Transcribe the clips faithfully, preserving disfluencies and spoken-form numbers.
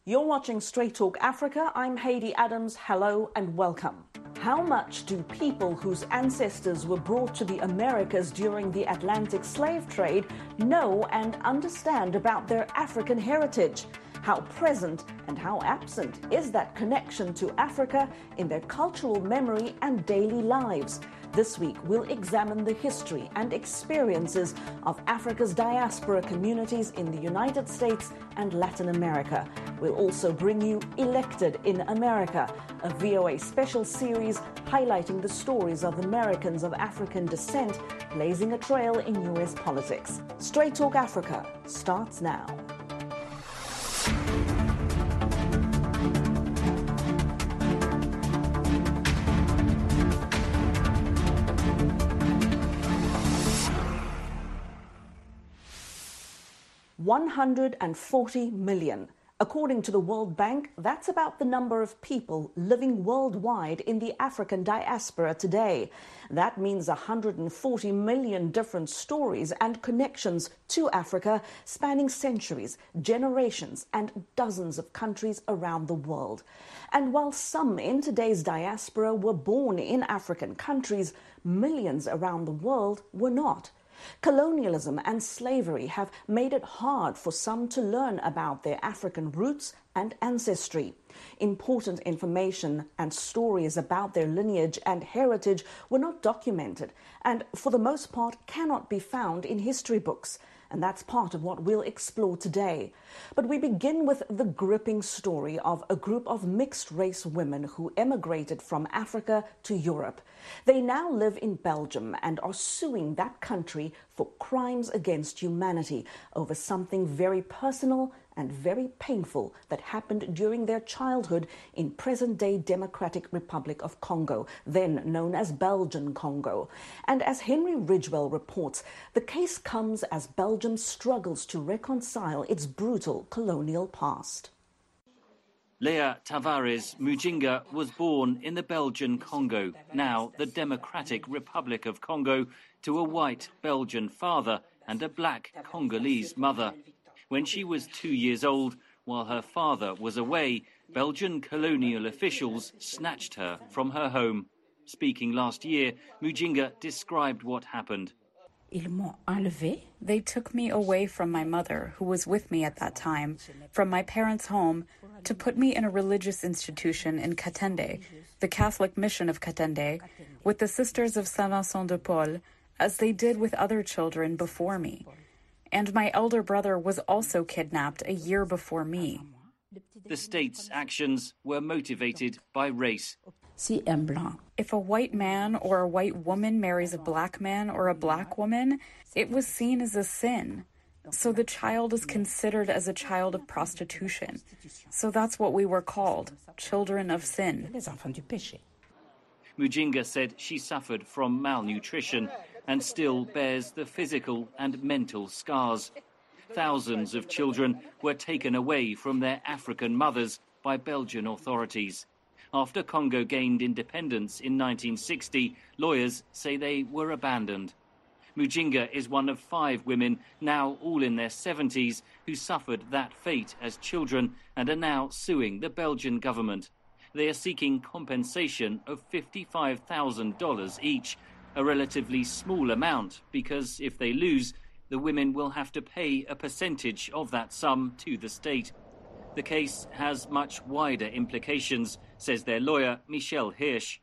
You're watching Straight Talk Africa. I'm Hayley Adams. Hello and welcome. How much do people whose ancestors were brought to the Americas during the Atlantic slave trade know and understand about their African heritage? How present and how absent is that connection to Africa in their cultural memory and daily lives? This week, we'll examine the history and experiences of Africa's diaspora communities in the United States and Latin America. We'll also bring you Elected in America, a V O A special series highlighting the stories of Americans of African descent blazing a trail in U S politics. Straight Talk Africa starts now. one hundred forty million. According to the World Bank, that's about the number of people living worldwide in the African diaspora today. That means one hundred forty million different stories and connections to Africa, spanning centuries, generations, and dozens of countries around the world. And while some in today's diaspora were born in African countries, millions around the world were not. Colonialism and slavery have made it hard for some to learn about their African roots and ancestry. Important information and stories about their lineage and heritage were not documented and, for the most part, cannot be found in history books. And that's part of what we'll explore today. But we begin with the gripping story of a group of mixed-race women who emigrated from Africa to Europe. They now live in Belgium and are suing that country for crimes against humanity over something very personal and very painful that happened during their childhood in present-day Democratic Republic of Congo, then known as Belgian Congo. And as Henry Ridgewell reports, the case comes as Belgium struggles to reconcile its brutal colonial past. Leah Tavares Mujinga was born in the Belgian Congo, now the Democratic Republic of Congo, to a white Belgian father and a black Congolese mother. When she was two years old, while her father was away, Belgian colonial officials snatched her from her home. Speaking last year, Mujinga described what happened. They took me away from my mother, who was with me at that time, from my parents' home, to put me in a religious institution in Katende, the Catholic mission of Katende, with the Sisters of Saint Vincent de Paul, as they did with other children before me. And my elder brother was also kidnapped a year before me. The state's actions were motivated by race. If a white man or a white woman marries a black man or a black woman, it was seen as a sin. So the child is considered as a child of prostitution. So that's what we were called, children of sin. Mujinga said she suffered from malnutrition and still bears the physical and mental scars. Thousands of children were taken away from their African mothers by Belgian authorities. After Congo gained independence in nineteen sixty, lawyers say they were abandoned. Mujinga is one of five women, now all in their seventies, who suffered that fate as children and are now suing the Belgian government. They are seeking compensation of fifty-five thousand dollars each, a relatively small amount because if they lose, the women will have to pay a percentage of that sum to the state. The case has much wider implications, says their lawyer, Michel Hirsch.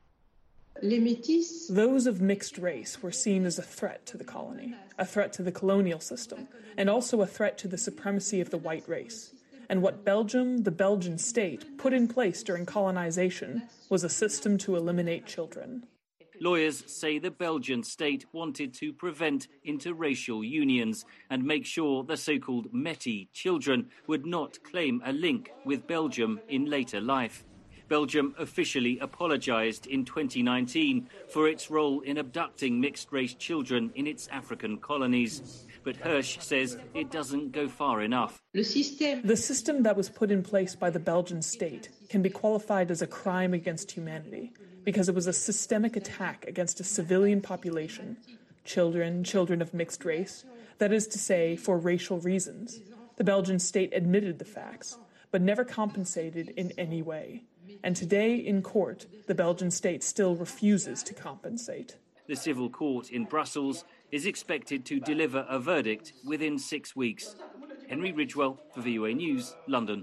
Those of mixed race were seen as a threat to the colony, a threat to the colonial system, and also a threat to the supremacy of the white race. And what Belgium, the Belgian state, put in place during colonization was a system to eliminate children. Lawyers say the Belgian state wanted to prevent interracial unions and make sure the so-called Métis children would not claim a link with Belgium in later life. Belgium officially apologised in twenty nineteen for its role in abducting mixed-race children in its African colonies. But Hirsch says it doesn't go far enough. The system that was put in place by the Belgian state can be qualified as a crime against humanity because it was a systemic attack against a civilian population, children, children of mixed race, that is to say, for racial reasons. The Belgian state admitted the facts. but never compensated in any way. And today, in court, the Belgian state still refuses to compensate. The civil court in Brussels is expected to deliver a verdict within six weeks. Henry Ridgewell for V O A News, London.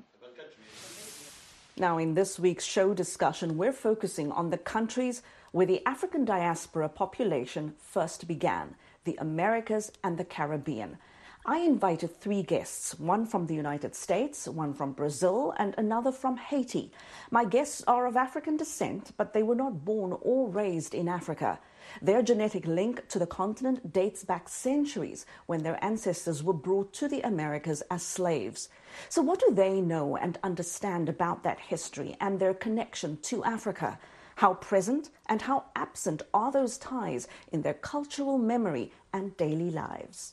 Now, in this week's show discussion, we're focusing on the countries where the African diaspora population first began, the Americas and the Caribbean. I invited three guests, one from the United States, one from Brazil, and another from Haiti. My guests are of African descent, but they were not born or raised in Africa. Their genetic link to the continent dates back centuries, when their ancestors were brought to the Americas as slaves. So what do they know and understand about that history and their connection to Africa? How present and how absent are those ties in their cultural memory and daily lives?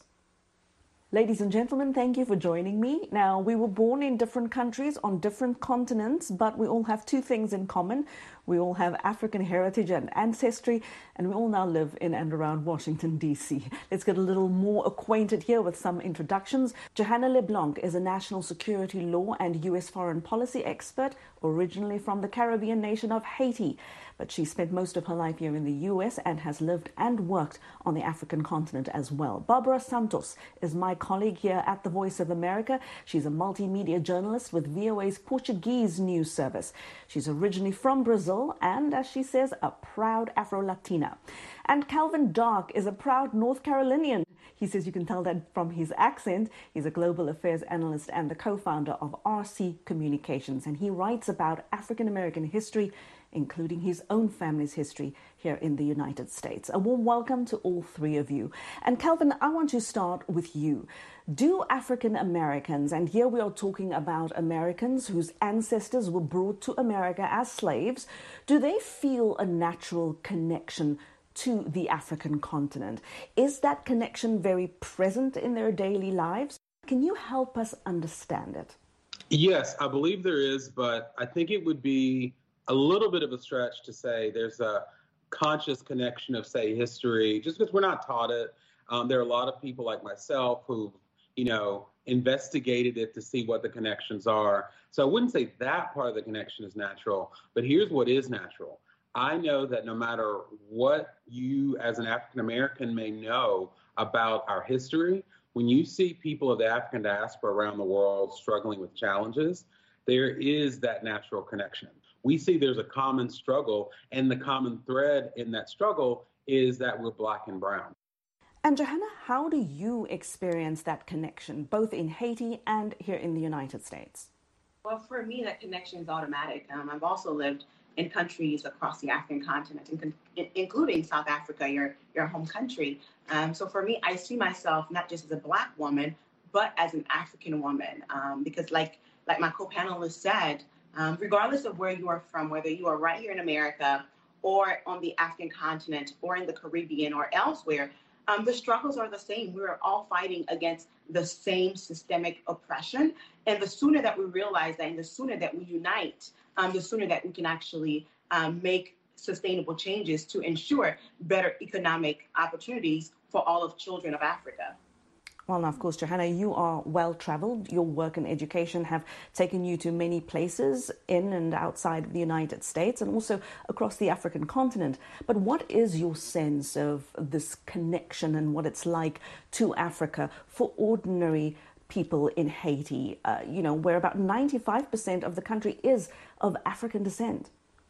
Ladies and gentlemen, thank you for joining me. Now, we were born in different countries on different continents, but we all have two things in common. We all have African heritage and ancestry, and we all now live in and around Washington, D C. Let's get a little more acquainted here with some introductions. Johanna LeBlanc is a national security law and U S foreign policy expert, originally from the Caribbean nation of Haiti. But she spent most of her life here in the U S and has lived and worked on the African continent as well. Barbara Santos is my colleague here at the Voice of America. She's a multimedia journalist with V O A's Portuguese news service. She's originally from Brazil and, as she says, a proud Afro-Latina. And Calvin Dark is a proud North Carolinian. He says you can tell that from his accent. He's a global affairs analyst and the co-founder of R C Communications, and he writes about African-American history, including his own family's history here in the United States. A warm welcome to all three of you. And Calvin, I want to start with you. Do African Americans, and here we are talking about Americans whose ancestors were brought to America as slaves, do they feel a natural connection to the African continent? Is that connection very present in their daily lives? Can you help us understand it? Yes, I believe there is, but I think it would be a little bit of a stretch to say there's a conscious connection of, say, history, just because we're not taught it. Um, there are a lot of people like myself who, you know, investigated it to see what the connections are. So I wouldn't say that part of the connection is natural, but here's what is natural. I know that no matter what you as an African American may know about our history, when you see people of the African diaspora around the world struggling with challenges, there is that natural connection. We see there's a common struggle, and the common thread in that struggle is that we're Black and brown. And Johanna, how do you experience that connection, both in Haiti and here in the United States? Well, for me, that connection is automatic. Um, I've also lived in countries across the African continent, in, including South Africa, your, your home country. Um, so for me, I see myself not just as a Black woman, but as an African woman, um, because like, like my co-panelist said, Um, regardless of where you are from, whether you are right here in America or on the African continent or in the Caribbean or elsewhere, um, the struggles are the same. We're all fighting against the same systemic oppression. And the sooner that we realize that and the sooner that we unite, um, the sooner that we can actually um, make sustainable changes to ensure better economic opportunities for all of children of Africa. Well, now, of course, Johanna, you are well-traveled. Your work and education have taken you to many places in and outside of the United States and also across the African continent. But what is your sense of this connection and what it's like to Africa for ordinary people in Haiti, uh, you know, where about ninety-five percent of the country is of African descent?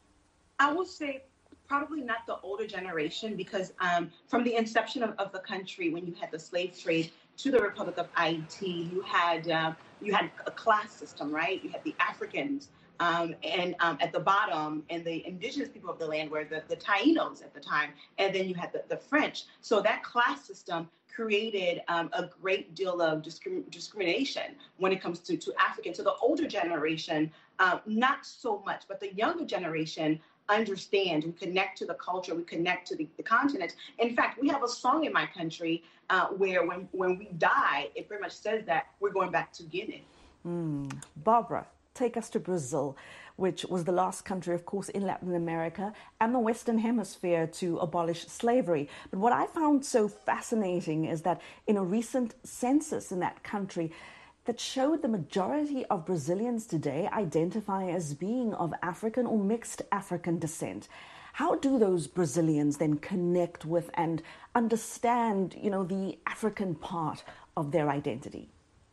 I would say probably not the older generation, because um, from the inception of, of the country, when you had the slave trade to the Republic of Haiti, you had uh, you had a class system, right? You had the Africans, um, and um, at the bottom, and the indigenous people of the land were the, the Tainos at the time, and then you had the, the French. So that class system created um, a great deal of discrim- discrimination when it comes to, to Africans. So the older generation, uh, not so much, but the younger generation understand, we connect to the culture, we connect to the, the continent. In fact, we have a song in my country uh, where when, when we die, it pretty much says that we're going back to Guinea. Mm. Barbara, take us to Brazil, which was the last country, of course, in Latin America and the Western Hemisphere to abolish slavery. But what I found so fascinating is that in a recent census in that country, that showed the majority of Brazilians today identify as being of African or mixed African descent. How do those Brazilians then connect with and understand, you know, the African part of their identity?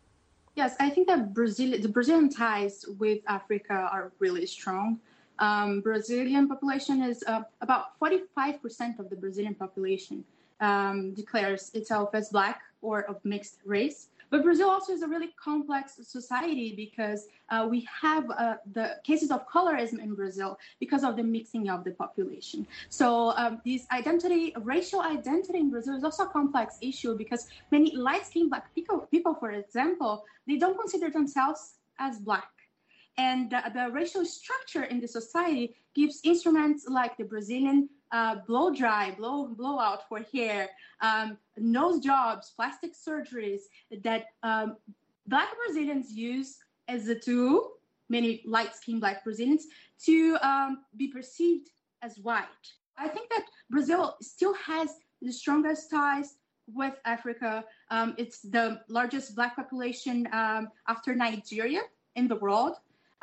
Yes, I think that Brazil, the Brazilian ties with Africa are really strong. Um, Brazilian population is uh, about forty-five percent of the Brazilian population um, declares itself as Black or of mixed race. But Brazil also is a really complex society because uh, we have uh, the cases of colorism in Brazil because of the mixing of the population. So um, this identity, racial identity in Brazil is also a complex issue because many light-skinned Black people, people, for example, they don't consider themselves as Black. And uh, the racial structure in the society gives instruments like the Brazilian uh, blow dry, blow blowout for hair, um, nose jobs, plastic surgeries that um, Black Brazilians use as a tool, many light-skinned Black Brazilians, to um, be perceived as white. I think that Brazil still has the strongest ties with Africa. Um, it's the largest Black population um, after Nigeria in the world.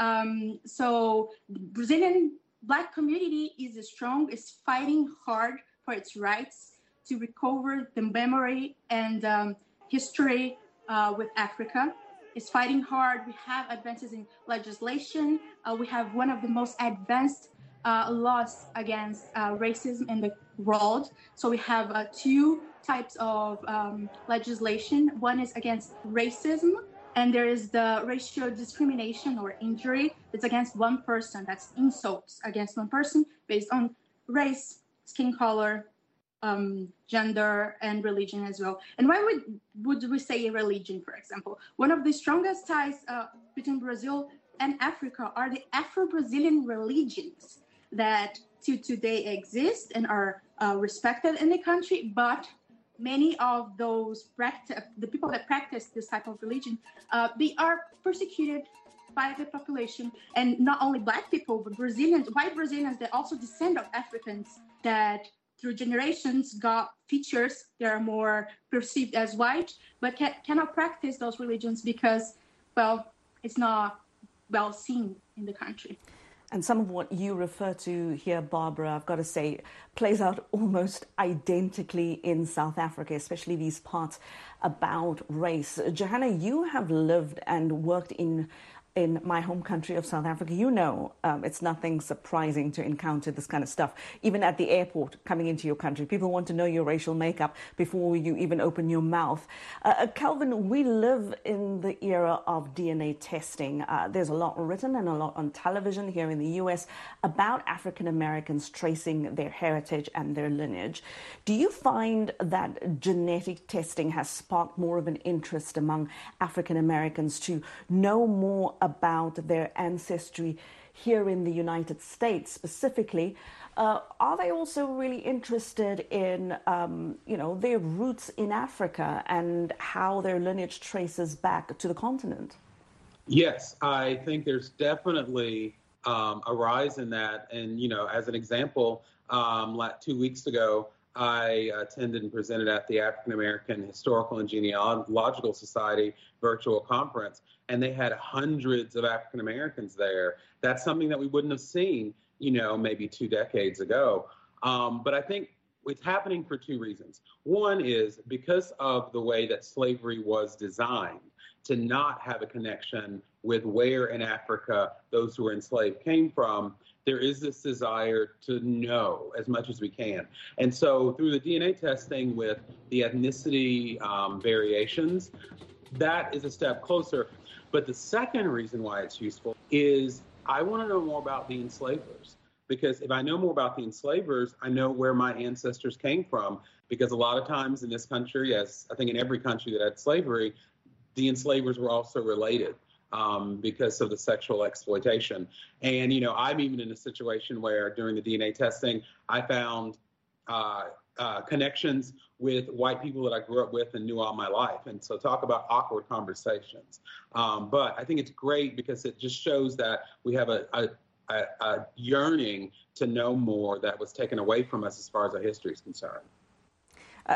Um, so the Brazilian Black community is strong, is fighting hard for its rights to recover the memory and um, history uh, with Africa. It's fighting hard. We have advances in legislation. Uh, we have one of the most advanced uh, laws against uh, racism in the world. So we have uh, two types of um, legislation. One is against racism, and there is the racial discrimination or injury that's against one person, that's insults against one person based on race, skin color, um, gender, and religion as well. And why would, would we say religion, for example? One of the strongest ties uh, between Brazil and Africa are the Afro-Brazilian religions that to today exist and are uh, respected in the country, but many of those practice, the people that practice this type of religion, uh, they are persecuted by the population, and not only Black people, but Brazilians, white Brazilians that also descend of Africans that through generations got features that are more perceived as white, but can, cannot practice those religions because, well, it's not well seen in the country. And some of what you refer to here, Barbara, I've got to say, plays out almost identically in South Africa, especially these parts about race. Johanna, you have lived and worked in in my home country of South Africa. You know, um, it's nothing surprising to encounter this kind of stuff. Even at the airport coming into your country, people want to know your racial makeup before you even open your mouth. Uh, Kelvin, we live in the era of D N A testing. Uh, there's a lot written and a lot on television here in the U S about African Americans tracing their heritage and their lineage. Do you find that genetic testing has sparked more of an interest among African Americans to know more about their ancestry here in the United States specifically? Uh, are they also really interested in, um, you know, their roots in Africa and how their lineage traces back to the continent? Yes, I think there's definitely um, a rise in that. And, you know, as an example, um, like two weeks ago, I attended and presented at the African American Historical and Genealogical Society virtual conference, and they had hundreds of African Americans there. That's something that we wouldn't have seen, you know, maybe two decades ago. Um, but I think it's happening for two reasons. One is because of the way that slavery was designed to not have a connection with where in Africa those who were enslaved came from. There is this desire to know as much as we can. And so through the D N A testing with the ethnicity um, variations, that is a step closer. But the second reason why it's useful is I want to know more about the enslavers. Because if I know more about the enslavers, I know where my ancestors came from. Because a lot of times in this country, as I think in every country that had slavery, the enslavers were also related. Um, because of the sexual exploitation. And, you know, I'm even in a situation where during the D N A testing, I found uh, uh, connections with white people that I grew up with and knew all my life. And so talk about awkward conversations. Um, but I think it's great because it just shows that we have a, a, a, a yearning to know more that was taken away from us as far as our history is concerned. Uh,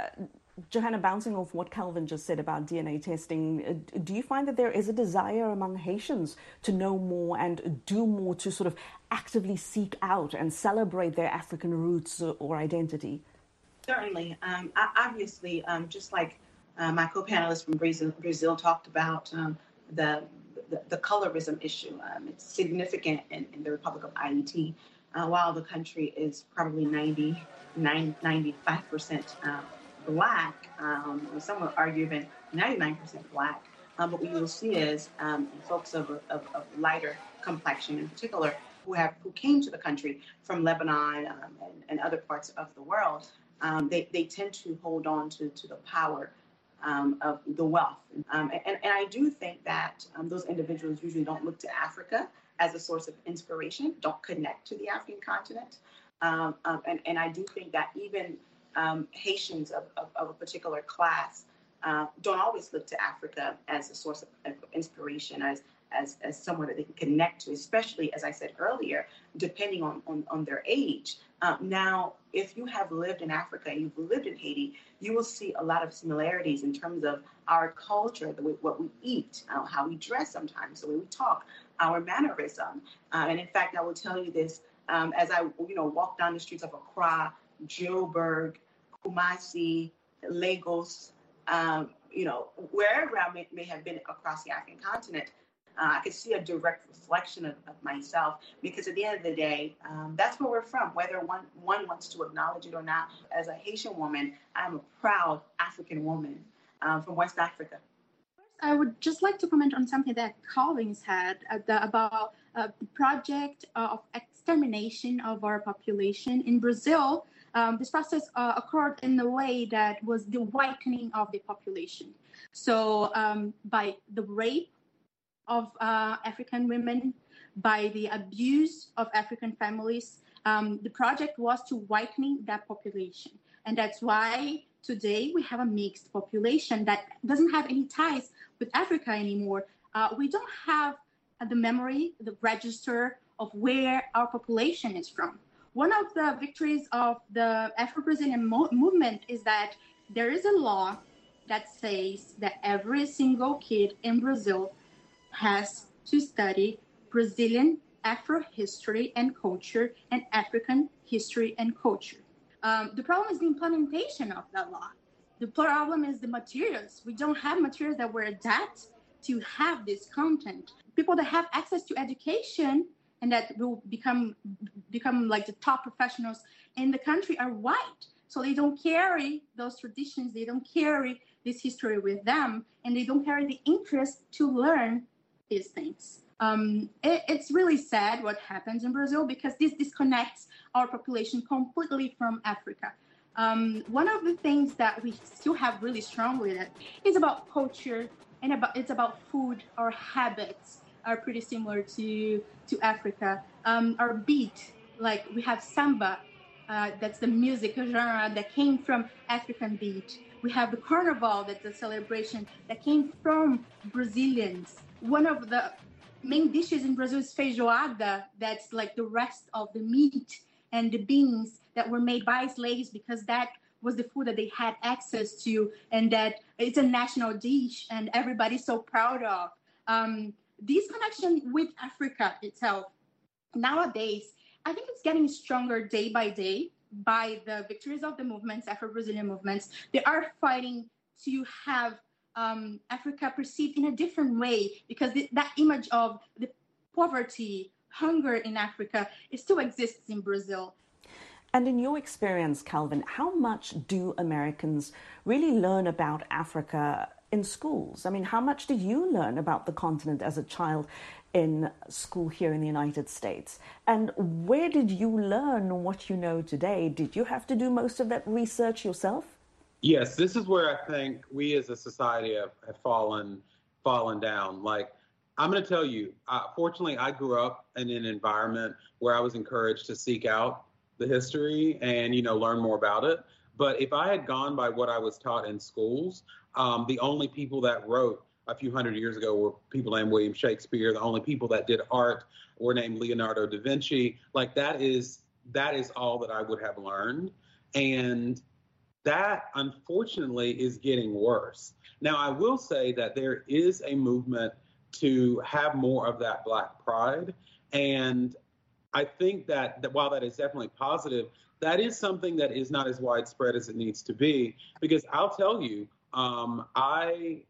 Johanna, bouncing off what Calvin just said about D N A testing, do you find that there is a desire among Haitians to know more and do more to sort of actively seek out and celebrate their African roots or identity? Certainly. Um, obviously, um, just like uh, my co-panelist from Brazil, Brazil talked about um, the, the the colorism issue. Um, it's significant in, in the Republic of Haiti. Uh, while the country is probably ninety-nine, ninety-five percent uh, Black, um, some would argue even ninety-nine percent Black. Um, but what you will see is um, folks of, of, of lighter complexion in particular who have who came to the country from Lebanon um, and, and other parts of the world, um, they, they tend to hold on to, to the power um, of the wealth. Um, and, and I do think that um, those individuals usually don't look to Africa as a source of inspiration, don't connect to the African continent. Um, um, and, and I do think that even um, Haitians of, of, of a particular class uh, don't always look to Africa as a source of, of inspiration, as, as, as someone that they can connect to, especially, as I said earlier, depending on, on, on their age. Uh, now, if you have lived in Africa and you've lived in Haiti, you will see a lot of similarities in terms of our culture, the way, what we eat, uh, how we dress sometimes, the way we talk, our mannerism. Uh, and in fact, I will tell you this, um, as I you know, walk down the streets of Accra, Joburg, Kumasi, Lagos, um, you know, wherever I may, may have been across the African continent, uh, I could see a direct reflection of, of myself, because at the end of the day, um, that's where we're from, whether one, one wants to acknowledge it or not. As a Haitian woman, I'm a proud African woman um, from West Africa. I would just like to comment on something that Calvin said uh, the, about uh, the project uh, of extermination of our population. In Brazil, um, this process uh, occurred in a way that was the whitening of the population. So um, by the rape of uh, African women, by the abuse of African families, um, the project was to whitening that population. And that's why today we have a mixed population that doesn't have any ties with Africa anymore. Uh, we don't have uh, the memory, the register of where our population is from. One of the victories of the Afro-Brazilian mo- movement is that there is a law that says that every single kid in Brazil has to study Brazilian Afro history and culture and African history and culture. Um, the problem is the implementation of that law. The problem is the materials. We don't have materials that were adapted to have this content. People that have access to education and that will become become like the top professionals in the country are white. So they don't carry those traditions, they don't carry this history with them, and they don't carry the interest to learn these things. Um, it, it's really sad what happens in Brazil, because this disconnects our population completely from Africa. Um, one of the things that we still have really strong with it is about culture, and about it's about food. Our habits are pretty similar to to Africa. Um, our beat, like we have samba, uh, that's the music genre that came from African beat. We have the carnival, that's a celebration that came from Brazilians. One of the main dishes in Brazil is feijoada, that's like the rest of the meat and the beans that were made by slaves, because that was the food that they had access to, and that it's a national dish and everybody's so proud of. Um, this connection with Africa itself, nowadays, I think it's getting stronger day by day by the victories of the movements, Afro-Brazilian movements. They are fighting to have um, Africa perceived in a different way, because th- that image of the poverty, hunger in Africa, it still exists in Brazil. And in your experience, Calvin, how much do Americans really learn about Africa in schools? I mean, how much did you learn about the continent as a child in school here in the United States? And where did you learn what you know today? Did you have to do most of that research yourself? Yes, this is where I think we as a society have, have fallen fallen down. Like, I'm going to tell you, uh, fortunately, I grew up in an environment where I was encouraged to seek out the history and, you know, learn more about it. But if I had gone by what I was taught in schools, um, the only people that wrote a few hundred years ago were people named William Shakespeare. The only people that did art were named Leonardo da Vinci. Like, that is that is all that I would have learned. And that unfortunately is getting worse. Now, I will say that there is a movement to have more of that Black pride. And I think that, that while that is definitely positive, that is something that is not as widespread as it needs to be. Because I'll tell you, um, I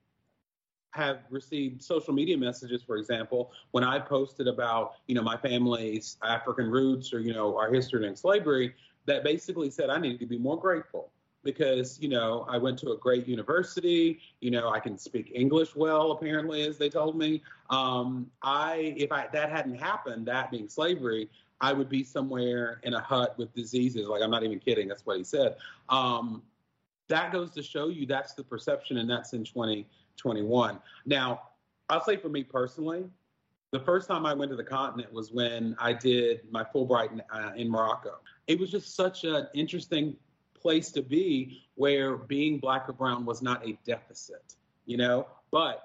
have received social media messages, for example, when I posted about, you know, my family's African roots or, you know, our history in slavery, that basically said I needed to be more grateful because, you know, I went to a great university, you know, I can speak English well, apparently, as they told me. Um, I, if I, that hadn't happened, that being slavery, I would be somewhere in a hut with diseases. Like, I'm not even kidding. That's what he said. Um, that goes to show you that's the perception, and that's in twenty twenty-one. Now, I'll say for me personally, the first time I went to the continent was when I did my Fulbright in, uh, in Morocco. It was just such an interesting place to be where being Black or brown was not a deficit, you know, but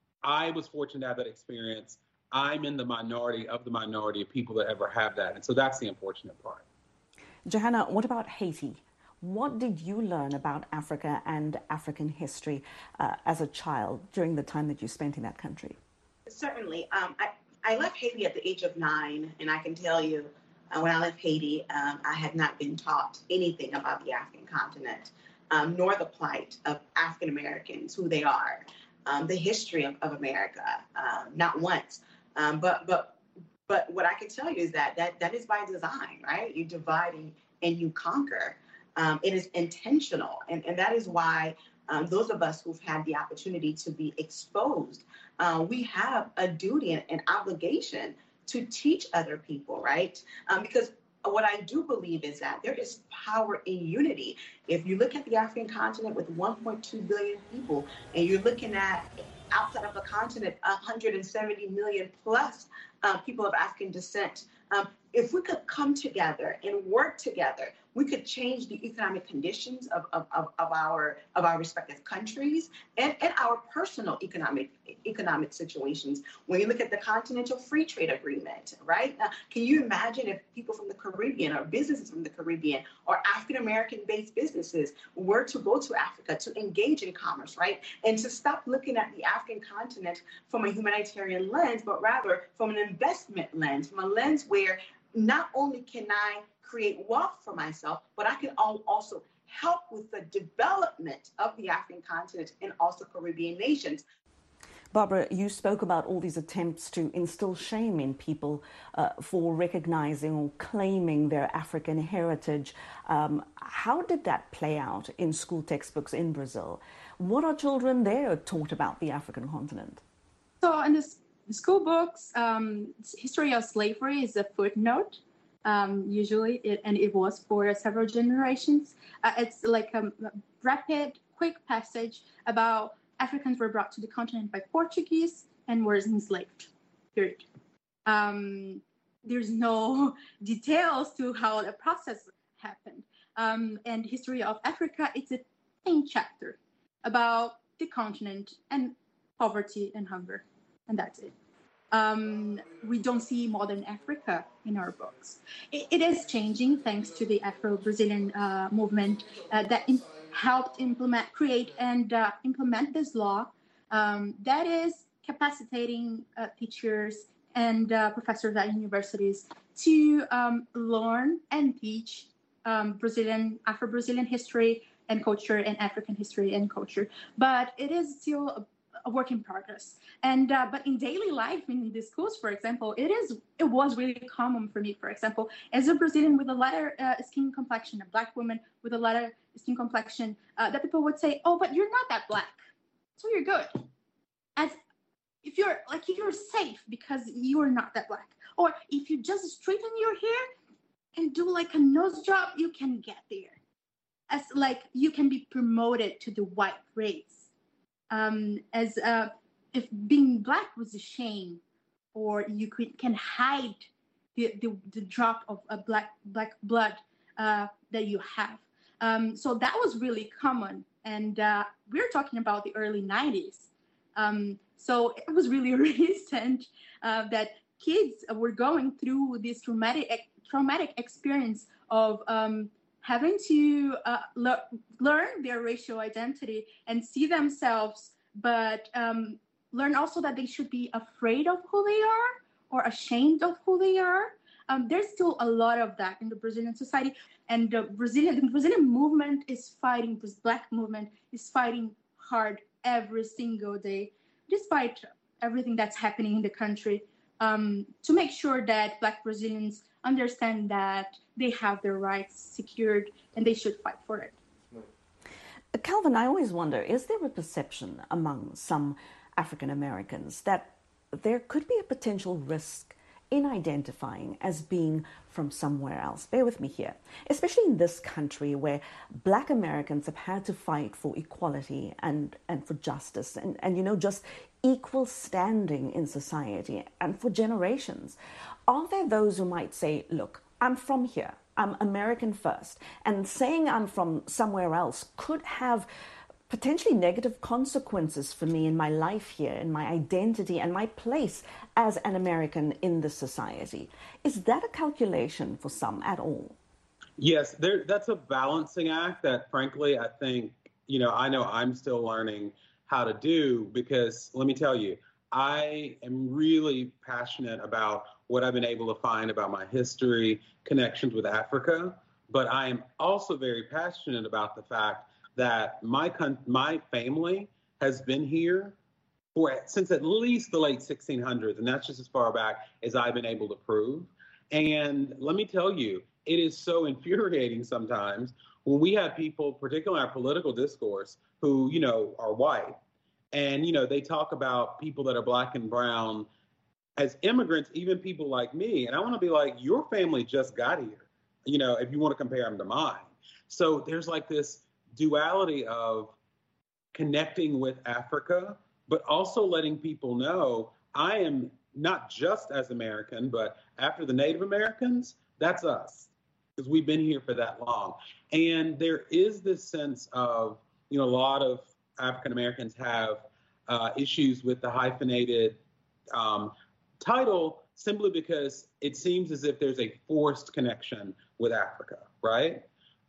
I was fortunate to have that experience. I'm in the minority of the minority of people that ever have that. And so that's the unfortunate part. Johanna, what about Haiti? What did you learn about Africa and African history uh, as a child during the time that you spent in that country? Certainly. Um, I, I left Haiti at the age of nine, and I can tell you, uh, when I left Haiti, um, I had not been taught anything about the African continent, um, nor the plight of African Americans, who they are, um, the history of, of America, um, not once. Um, but but but what I can tell you is that that, that is by design, right? You divide and, and you conquer. Um, it is intentional, and, and that is why um, those of us who've had the opportunity to be exposed, uh, we have a duty and an obligation to teach other people, right? Um, because what I do believe is that there is power in unity. If you look at the African continent with one point two billion people, and you're looking at outside of the continent, one hundred seventy million plus uh, people of African descent, um, if we could come together and work together, we could change the economic conditions of, of, of, of our of our respective countries and, and our personal economic economic situations. When you look at the Continental Free Trade Agreement, right? Now, can you imagine if people from the Caribbean or businesses from the Caribbean or African American based businesses were to go to Africa to engage in commerce, right? And to stop looking at the African continent from a humanitarian lens, but rather from an investment lens, from a lens where not only can I create wealth for myself, but I can also help with the development of the African continent and also Caribbean nations. Barbara, you spoke about all these attempts to instill shame in people uh, for recognizing or claiming their African heritage. Um, how did that play out in school textbooks in Brazil? What are children there taught about the African continent? So in the school books, um, history of slavery is a footnote. Um, usually, it, and it was for several generations. Uh, it's like a rapid, quick passage about Africans were brought to the continent by Portuguese and were enslaved, period. Um, there's no details to how the process happened. Um, and history of Africa, it's a plain chapter about the continent and poverty and hunger, and that's it. Um, we don't see modern Africa in our books. It, it is changing thanks to the Afro-Brazilian uh, movement uh, that in, helped implement, create, and uh, implement this law um, that is capacitating uh, teachers and uh, professors at universities to um, learn and teach um, Brazilian, Afro-Brazilian history and culture and African history and culture. But it is still a a work in progress. And uh, but in daily life, in the schools, for example, it is it was really common for me, for example, as a Brazilian with a lighter uh, skin complexion, a Black woman with a lighter skin complexion, uh, that people would say, oh, but you're not that Black, so you're good. As if you're like if you're safe because you're not that Black. Or if you just straighten your hair and do like a nose job, you can get there. As like you can be promoted to the white race. Um, as uh, if being Black was a shame, or you could can hide the, the, the drop of a black black blood uh, that you have. Um, so that was really common, and uh, we're talking about the early nineties. Um, so it was really recent uh, that kids were going through this traumatic traumatic experience of um, having to uh, le- learn their racial identity and see themselves, but um, learn also that they should be afraid of who they are or ashamed of who they are. Um, there's still a lot of that in the Brazilian society, and the Brazilian the Brazilian movement is fighting. This Black movement is fighting hard every single day, despite everything that's happening in the country, um, to make sure that Black Brazilians understand that they have their rights secured and they should fight for it. Calvin, I always wonder, is there a perception among some African Americans that there could be a potential risk in identifying as being from somewhere else? Bear with me here. Especially in this country where Black Americans have had to fight for equality and, and for justice and, and, you know, just equal standing in society and for generations. Are there those who might say, look, I'm from here, I'm American first, and saying I'm from somewhere else could have potentially negative consequences for me in my life here, in my identity and my place as an American in the society? Is that a calculation for some at all? Yes, there, that's a balancing act that, frankly, I think, you know, I know I'm still learning how to do, because let me tell you, I am really passionate about what I've been able to find about my history, connections with Africa, but I am also very passionate about the fact that my my family has been here for since at least the late sixteen hundreds, and that's just as far back as I've been able to prove. And let me tell you, it is so infuriating sometimes when we have people, particularly in our political discourse, who, you know, are white, and, you know, they talk about people that are Black and brown as immigrants, even people like me. And I want to be like, your family just got here, you know, if you want to compare them to mine. So there's like this duality of connecting with Africa, but also letting people know I am not just as American, but after the Native Americans, that's us, because we've been here for that long. And there is this sense of, you know, a lot of African Americans have uh, issues with the hyphenated um, title simply because it seems as if there's a forced connection with Africa, right?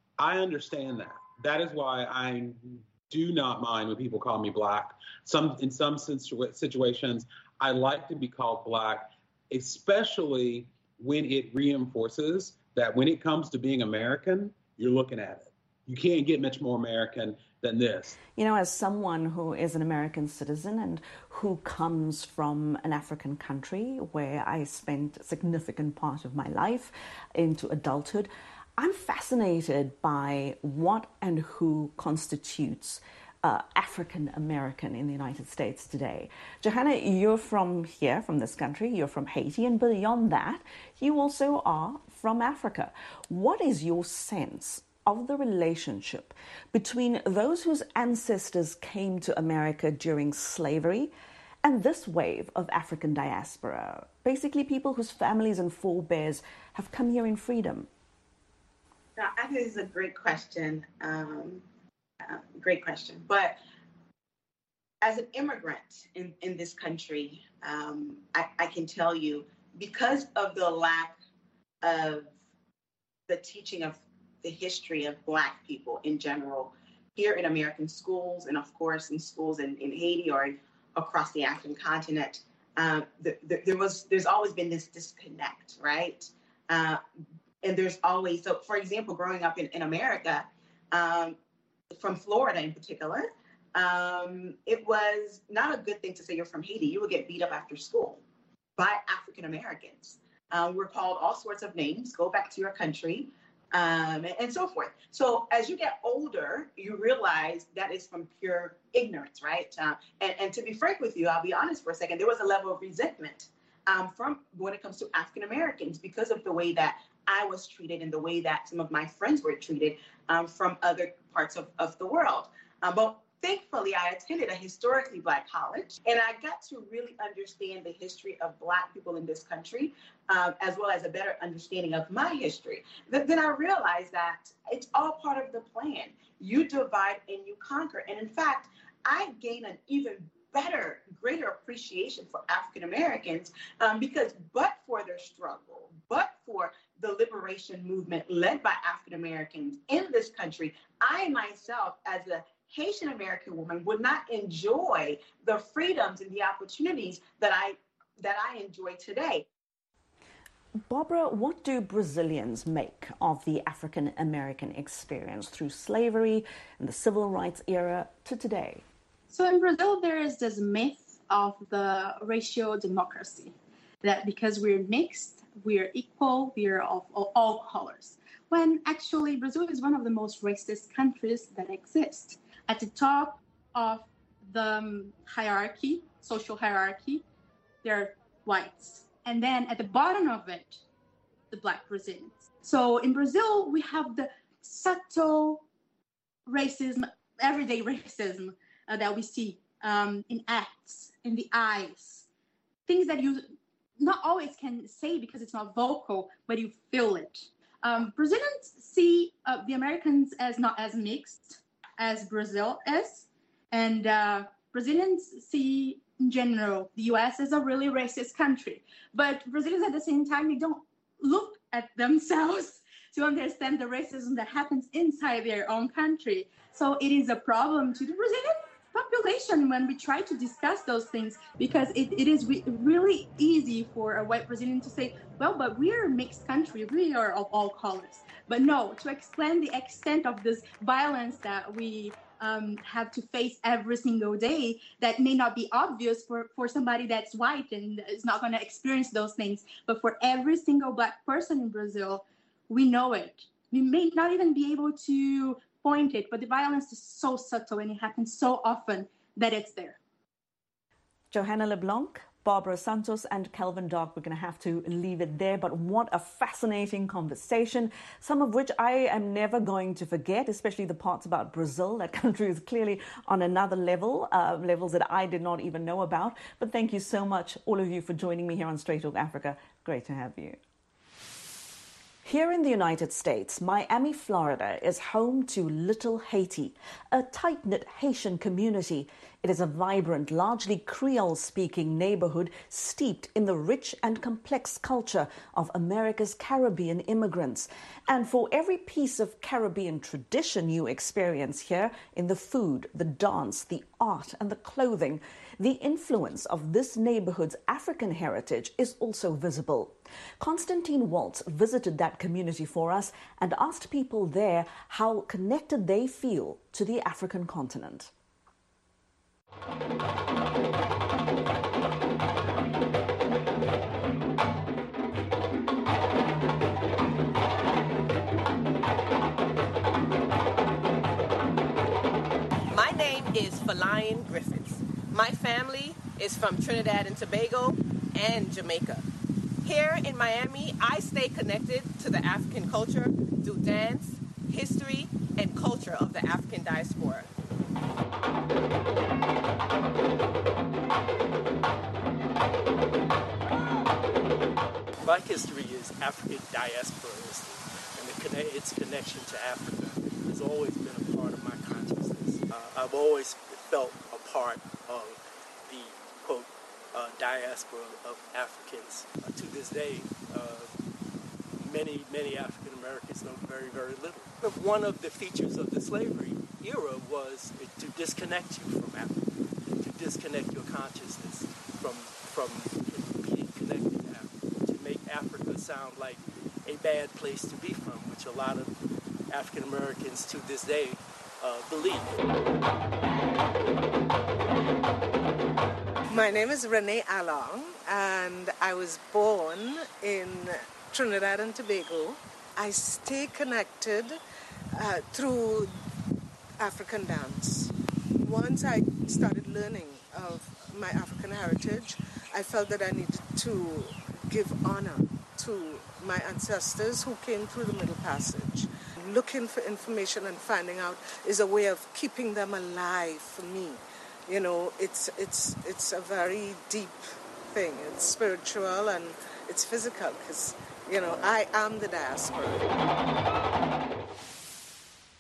I understand that. That is why I do not mind when people call me Black. Some, in some situations, I like to be called Black, especially when it reinforces that when it comes to being American, you're looking at it. You can't get much more American than this. You know, as someone who is an American citizen and who comes from an African country where I spent a significant part of my life into adulthood, I'm fascinated by what and who constitutes uh, African American in the United States today. Johanna, you're from here, from this country, you're from Haiti, and beyond that, you also are from Africa. What is your sense of the relationship between those whose ancestors came to America during slavery and this wave of African diaspora, basically people whose families and forebears have come here in freedom? Now, I think this is a great question. Um, uh, great question. But as an immigrant in, in this country, um, I, I can tell you, because of the lack of the teaching of the history of Black people in general here in American schools, and of course in schools in, in Haiti or across the African continent, um, the, the, there was there's always been this disconnect, right? Uh, and there's always, so for example, growing up in, in America, um, from Florida in particular, um, it was not a good thing to say you're from Haiti. You would get beat up after school by African Americans. Um, we're called all sorts of names, go back to your country, um, and, and so forth. So as you get older, you realize that is from pure ignorance, right? Uh, and, and to be frank with you, I'll be honest for a second, there was a level of resentment um, from when it comes to African Americans because of the way that I was treated and the way that some of my friends were treated um, from other parts of, of the world. Um, but thankfully, I attended a historically Black college, and I got to really understand the history of Black people in this country, um, as well as a better understanding of my history. Th- then I realized that it's all part of the plan. You divide and you conquer. And in fact, I gained an even better, greater appreciation for African Americans um, because but for their struggle, but for the liberation movement led by African Americans in this country, I myself, as a Haitian American woman, would not enjoy the freedoms and the opportunities that I that I enjoy today. Barbara, what do Brazilians make of the African American experience through slavery and the civil rights era to today? So in Brazil, there is this myth of the racial democracy, that because we're mixed, we're equal, we're of, of all colors. When actually Brazil is one of the most racist countries that exist. At the top of the um, hierarchy, social hierarchy, there are whites. And then at the bottom of it, the Black Brazilians. So in Brazil, we have the subtle racism, everyday racism uh, that we see um, in acts, in the eyes, things that you not always can say because it's not vocal, but you feel it. Um, Brazilians see uh, the Americans as not as mixed as Brazil is, and uh, Brazilians see in general the U S as a really racist country. But Brazilians at the same time, they don't look at themselves to understand the racism that happens inside their own country. So it is a problem to the Brazilian population when we try to discuss those things, because it, it is re- really easy for a white Brazilian to say, well, but we're a mixed country, we are of all colors. But no, to explain the extent of this violence that we um, have to face every single day, that may not be obvious for, for somebody that's white and is not going to experience those things. But for every single Black person in Brazil, we know it. We may not even be able to point it, but the violence is so subtle and it happens so often that it's there. Johanna LeBlanc, Barbara Santos and Kelvin Dark, we're going to have to leave it there. But what a fascinating conversation, some of which I am never going to forget, especially the parts about Brazil. That country is clearly on another level, uh, levels that I did not even know about. But thank you so much, all of you, for joining me here on Straight Talk Africa. Great to have you. Here in the United States, Miami, Florida is home to Little Haiti, a tight-knit Haitian community. It is a vibrant, largely Creole-speaking neighborhood steeped in the rich and complex culture of America's Caribbean immigrants. And for every piece of Caribbean tradition you experience here, in the food, the dance, the art, and the clothing, the influence of this neighborhood's African heritage is also visible. Constantine Waltz visited that community for us and asked people there how connected they feel to the African continent. My name is Falayan Griffiths. My family is from Trinidad and Tobago and Jamaica. Here in Miami, I stay connected to the African culture through dance, history, and culture of the African diaspora. My history is African diaspora history, and the conne- its connection to Africa has always been a part of my consciousness. Uh, I've always felt a part of the, quote, uh, diaspora of Africans. Uh, to this day, uh, many, many African Americans know very, very little. But one of the features of the slavery era was to disconnect you from Africa, to disconnect your consciousness from, from being connected to Africa, to make Africa sound like a bad place to be from, which a lot of African Americans to this day uh, believe. My name is Renee Along, and I was born in Trinidad and Tobago. I stay connected uh, through African dance. Once I started learning of my African heritage, I felt that I needed to give honor to my ancestors who came through the Middle Passage. Looking for information and finding out is a way of keeping them alive for me. You know, it's it's it's a very deep thing. It's spiritual and it's physical because, you know, I am the diaspora.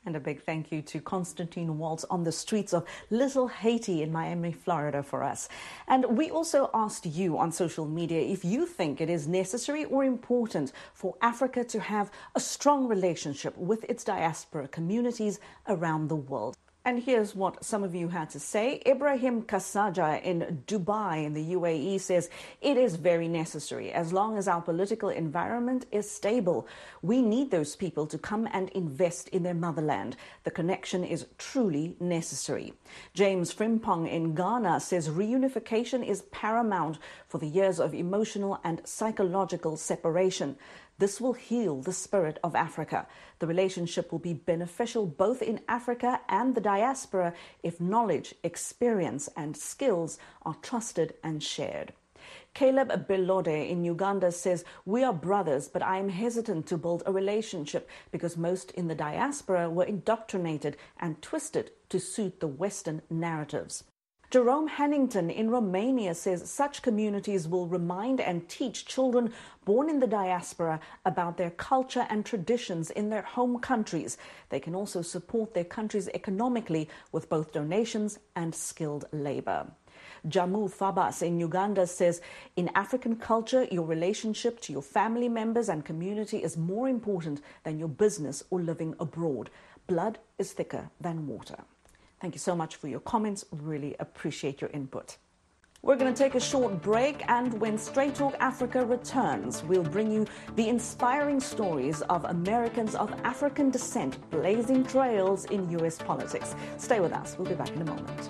And a big thank you to Constantine Waltz on the streets of Little Haiti in Miami, Florida for us. And we also asked you on social media if you think it is necessary or important for Africa to have a strong relationship with its diaspora communities around the world. And here's what some of you had to say. Ibrahim Kasaja in Dubai in the U A E says, it is very necessary as long as our political environment is stable. We need those people to come and invest in their motherland. The connection is truly necessary. James Frimpong in Ghana says reunification is paramount for the years of emotional and psychological separation. This will heal the spirit of Africa. The relationship will be beneficial both in Africa and the diaspora if knowledge, experience and skills are trusted and shared. Caleb Belode in Uganda says, we are brothers, but I am hesitant to build a relationship because most in the diaspora were indoctrinated and twisted to suit the Western narratives. Jerome Hannington in Romania says such communities will remind and teach children born in the diaspora about their culture and traditions in their home countries. They can also support their countries economically with both donations and skilled labor. Jamu Fabas in Uganda says, in African culture, your relationship to your family members and community is more important than your business or living abroad. Blood is thicker than water. Thank you so much for your comments. Really appreciate your input. We're going to take a short break, and when Straight Talk Africa returns, we'll bring you the inspiring stories of Americans of African descent blazing trails in U S politics. Stay with us. We'll be back in a moment.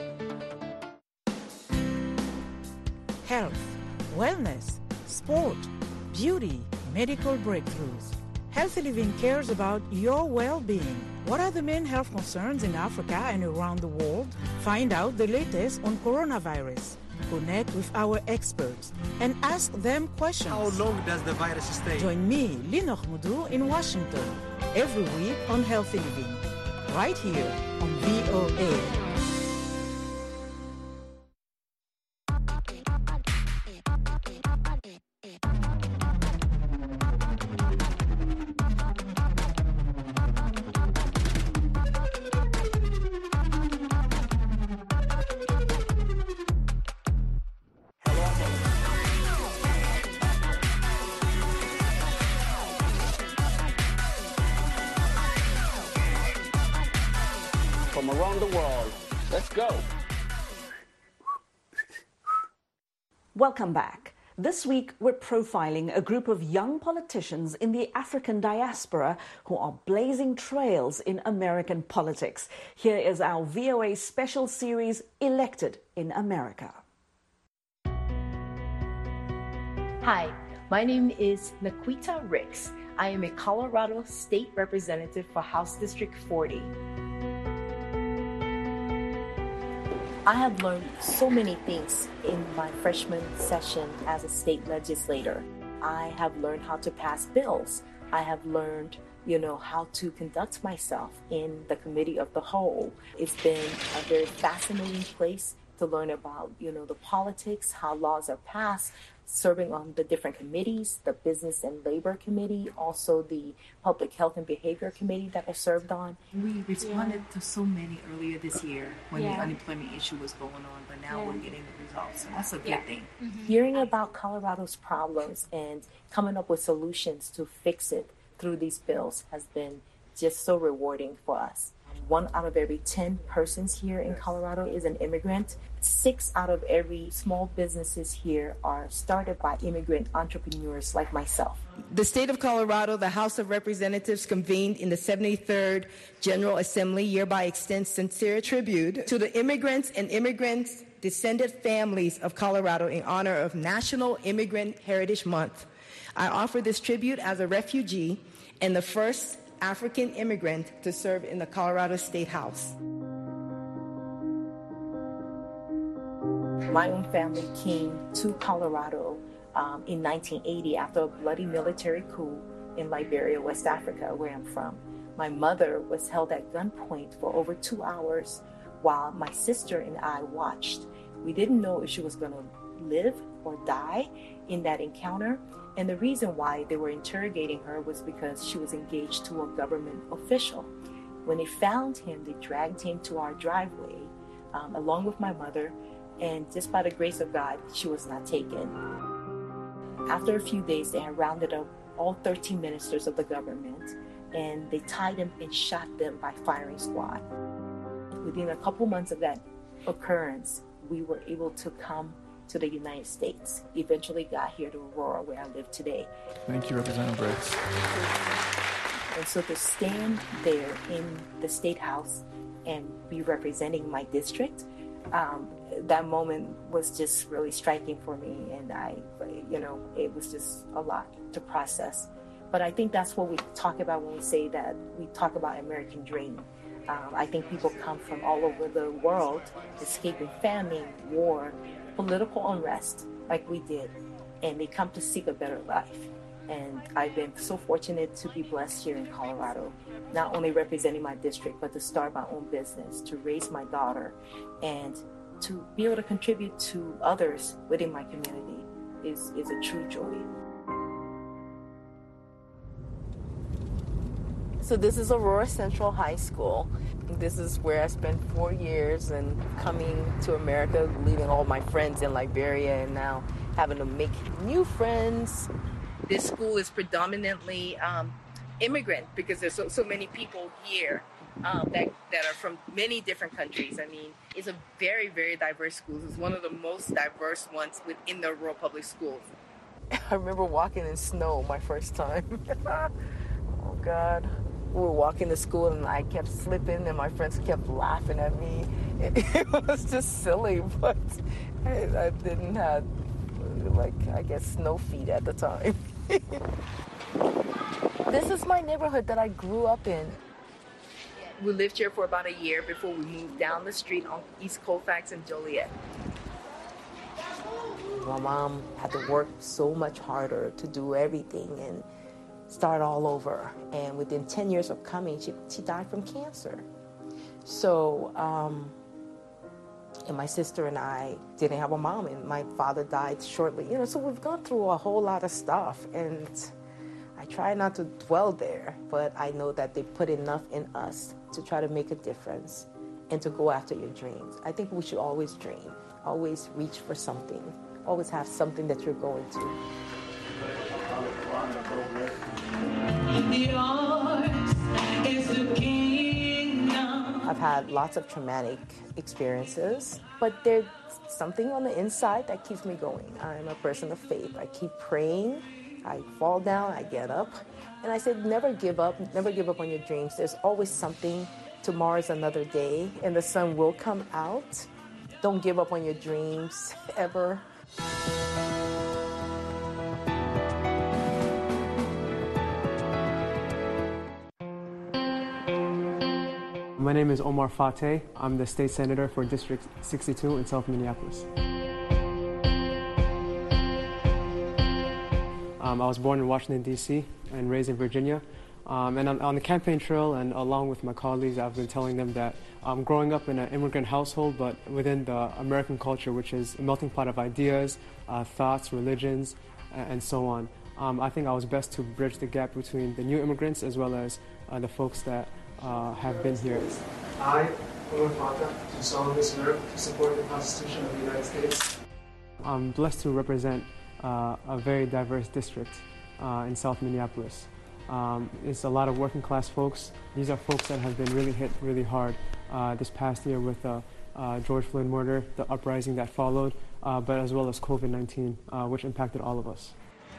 Health, wellness, sport, beauty, medical breakthroughs. Healthy Living cares about your well-being. What are the main health concerns in Africa and around the world? Find out the latest on coronavirus. Connect with our experts and ask them questions. How long does the virus stay? Join me, Linor Mudu, in Washington every week on Healthy Living, right here on V O A. From around the world. Let's go. Welcome back. This week, we're profiling a group of young politicians in the African diaspora who are blazing trails in American politics. Here is our V O A special series, Elected in America. Hi, my name is Naquita Ricks. I am a Colorado State Representative for House District forty. I have learned so many things in my freshman session as a state legislator. I have learned how to pass bills. I have learned, you know, how to conduct myself in the committee of the whole. It's been a very fascinating place to learn about, you know, the politics, how laws are passed, serving on the different committees, the Business and Labor Committee, also the Public Health and Behavior Committee that I served on. We responded yeah. to so many earlier this year when yeah. the unemployment issue was going on, but now yeah. we're getting the results, so that's a good yeah. thing. Mm-hmm. Hearing about Colorado's problems and coming up with solutions to fix it through these bills has been just so rewarding for us. One out of every ten persons here in Colorado is an immigrant. Six out of every small businesses here are started by immigrant entrepreneurs like myself. The state of Colorado, the House of Representatives convened in the seventy-third General Assembly, hereby extends sincere tribute to the immigrants and immigrants' descended families of Colorado in honor of National Immigrant Heritage Month. I offer this tribute as a refugee and the first African immigrant to serve in the Colorado State House. My own family came to Colorado um, in nineteen eighty after a bloody military coup in Liberia, West Africa, where I'm from. My mother was held at gunpoint for over two hours while my sister and I watched. We didn't know if she was going to live or die in that encounter. And the reason why they were interrogating her was because she was engaged to a government official. When they found him, they dragged him to our driveway, um, along with my mother, and just by the grace of God, she was not taken. After a few days, they had rounded up all thirteen ministers of the government, and they tied them and shot them by firing squad. Within a couple months of that occurrence, we were able to come to the United States. Eventually got here to Aurora, where I live today. Thank you, Representative Briggs. And so to stand there in the State House and be representing my district, um, that moment was just really striking for me. And I, you know, it was just a lot to process. But I think that's what we talk about when we say that we talk about American dream. Um, I think people come from all over the world, escaping famine, war, political unrest, like we did, and they come to seek a better life. And I've been so fortunate to be blessed here in Colorado, not only representing my district, but to start my own business, to raise my daughter, and to be able to contribute to others within my community is, is a true joy. So this is Aurora Central High School. This is where I spent four years and coming to America, leaving all my friends in Liberia, and now having to make new friends. This school is predominantly um, immigrant because there's so, so many people here um, that, that are from many different countries. I mean, it's a very, very diverse school. It's one of the most diverse ones within the Aurora Public Schools. I remember walking in snow my first time. Oh, God. We were walking to school and I kept slipping and my friends kept laughing at me. It, it was just silly, but I, I didn't have, like, I guess, snow feet at the time. This is my neighborhood that I grew up in. We lived here for about a year before we moved down the street on East Colfax and Joliet. My mom had to work so much harder to do everything and start all over. And within ten years of coming, she, she died from cancer. So, um, and my sister and I didn't have a mom, and my father died shortly. You know, so we've gone through a whole lot of stuff, and I try not to dwell there, but I know that they put enough in us to try to make a difference and to go after your dreams. I think we should always dream, always reach for something, always have something that you're going to. I've had lots of traumatic experiences, but there's something on the inside that keeps me going. I'm a person of faith. I keep praying. I fall down, I get up. And I said, never give up. Never give up on your dreams. There's always something. Tomorrow's another day, and the sun will come out. Don't give up on your dreams, ever. My name is Omar Fateh. I'm the state senator for District sixty-two in South Minneapolis. Um, I was born in Washington, D C and raised in Virginia. Um, and on, on the campaign trail and along with my colleagues, I've been telling them that I'm growing up in an immigrant household, but within the American culture, which is a melting pot of ideas, uh, thoughts, religions, and, and so on. Um, I think I was best to bridge the gap between the new immigrants as well as uh, the folks that uh, have been here. I, Omar Fateh, do solemnly swear to support the Constitution of the United States. I'm blessed to represent uh, a very diverse district uh, in South Minneapolis. Um, it's a lot of working class folks. These are folks that have been really hit really hard uh, this past year with the uh, George Floyd murder, the uprising that followed, uh, but as well as COVID nineteen, uh, which impacted all of us.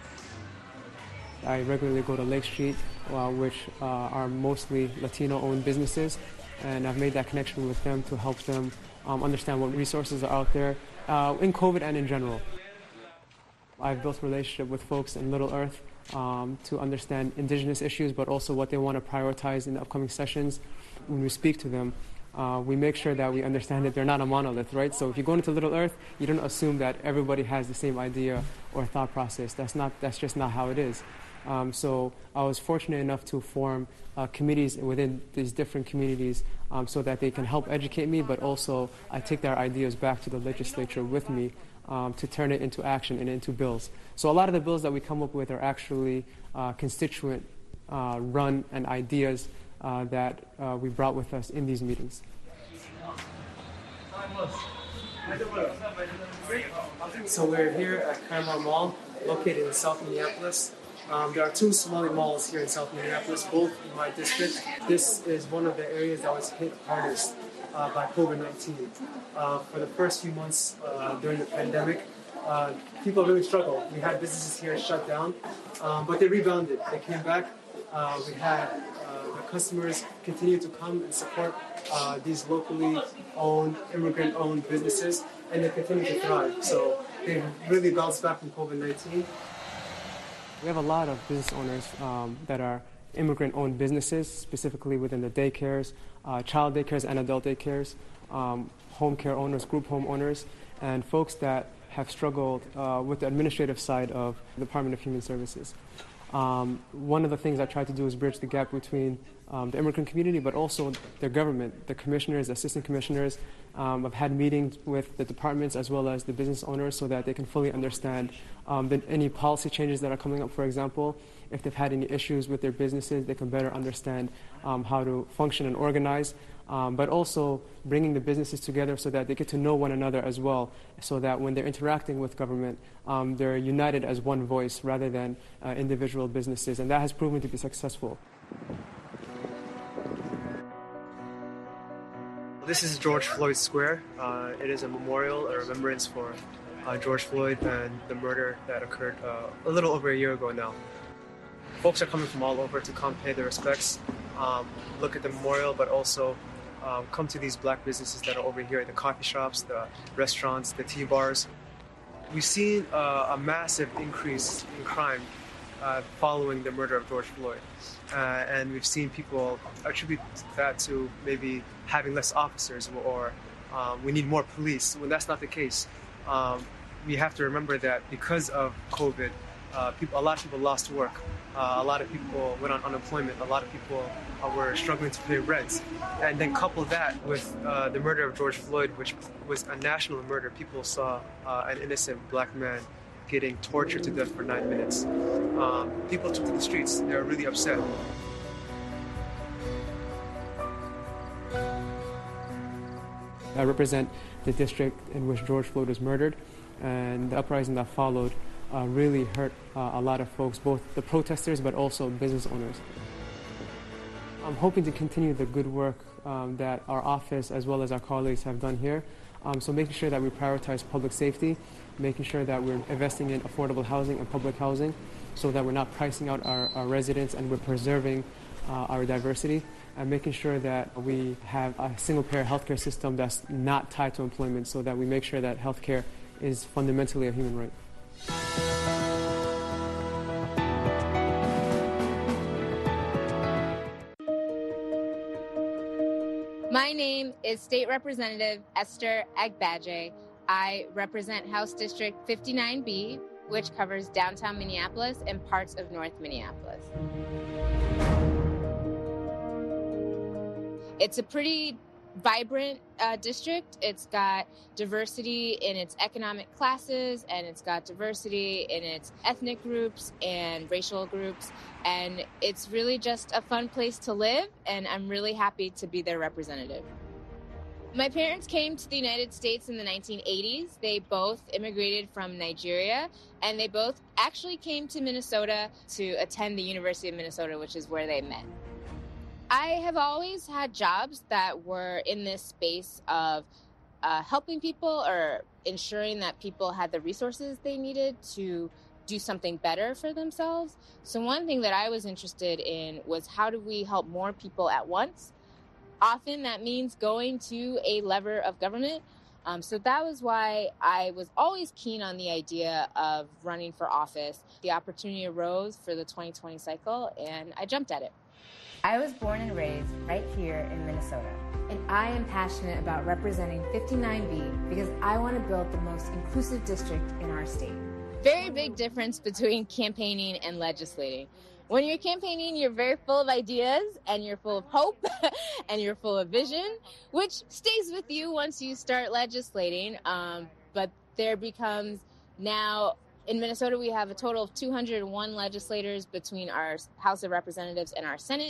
I regularly go to Lake Street, uh, which uh, are mostly Latino-owned businesses, and I've made that connection with them to help them um, understand what resources are out there uh, in COVID and in general. I've built a relationship with folks in Little Earth um, to understand indigenous issues, but also what they want to prioritize in the upcoming sessions. When we speak to them, uh, we make sure that we understand that they're not a monolith, right? So if you go into Little Earth, you don't assume that everybody has the same idea or thought process. That's not. That's just not how it is. Um, so I was fortunate enough to form uh, committees within these different communities um, so that they can help educate me, but also I take their ideas back to the legislature with me um, to turn it into action and into bills. So a lot of the bills that we come up with are actually uh, constituent uh, run and ideas uh, that uh, we brought with us in these meetings. So we're here at Carmel Mall, located in South Minneapolis. Um, there are two Somali malls here in South Minneapolis, both in my district. This is one of the areas that was hit hardest uh, by COVID nineteen. Uh, for the first few months uh, during the pandemic, uh, people really struggled. We had businesses here shut down, um, but they rebounded. They came back. Uh, we had uh, the customers continue to come and support uh, these locally owned, immigrant-owned businesses, and they continue to thrive. So they really bounced back from COVID nineteen. We have a lot of business owners um, that are immigrant-owned businesses, specifically within the daycares, uh, child daycares and adult daycares, um, home care owners, group home owners, and folks that have struggled uh, with the administrative side of the Department of Human Services. Um, one of the things I try to do is bridge the gap between um, the immigrant community, but also their government, the commissioners, the assistant commissioners. Um, I've had meetings with the departments as well as the business owners so that they can fully understand um, the, any policy changes that are coming up, for example. If they've had any issues with their businesses, they can better understand um, how to function and organize, um, but also bringing the businesses together so that they get to know one another as well, so that when they're interacting with government, um, they're united as one voice rather than uh, individual businesses, and that has proven to be successful. This is George Floyd Square. Uh, it is a memorial, a remembrance for uh, George Floyd and the murder that occurred uh, a little over a year ago now. Folks are coming from all over to come pay their respects, um, look at the memorial, but also um, come to these black businesses that are over here, the coffee shops, the restaurants, the tea bars. We've seen uh, a massive increase in crime uh, following the murder of George Floyd. Uh, and we've seen people attribute that to maybe having less officers or um, we need more police, when that's not the case. Um, we have to remember that because of COVID, uh, people, a lot of people lost work. Uh, a lot of people went on unemployment. A lot of people uh, were struggling to pay rent. And then couple that with uh, the murder of George Floyd, which was a national murder. People saw uh, an innocent black man getting tortured to death for nine minutes. Um, people took to the streets. They were really upset. I represent the district in which George Floyd was murdered, and the uprising that followed uh, really hurt uh, a lot of folks, both the protesters but also business owners. I'm hoping to continue the good work um, that our office as well as our colleagues have done here. Um, so making sure that we prioritize public safety, making sure that we're investing in affordable housing and public housing so that we're not pricing out our, our residents and we're preserving uh, our diversity, and making sure that we have a single-payer healthcare system that's not tied to employment so that we make sure that healthcare is fundamentally a human right. My name is State Representative Esther Agbaje. I represent House District fifty-nine B, which covers downtown Minneapolis and parts of North Minneapolis. It's a pretty vibrant uh, district. It's got diversity in its economic classes, and it's got diversity in its ethnic groups and racial groups. And it's really just a fun place to live, and I'm really happy to be their representative. My parents came to the United States in the nineteen eighties. They both immigrated from Nigeria, and they both actually came to Minnesota to attend the University of Minnesota, which is where they met. I have always had jobs that were in this space of uh, helping people or ensuring that people had the resources they needed to do something better for themselves. So one thing that I was interested in was how do we help more people at once? Often that means going to a lever of government. Um, so that was why I was always keen on the idea of running for office. The opportunity arose for the twenty twenty cycle, and I jumped at it. I was born and raised right here in Minnesota, and I am passionate about representing fifty-nine B because I want to build the most inclusive district in our state. Very big difference between campaigning and legislating. When you're campaigning, you're very full of ideas, and you're full of hope, and you're full of vision, which stays with you once you start legislating. Um, but there becomes now, in Minnesota, we have a total of two hundred one legislators between our House of Representatives and our Senate.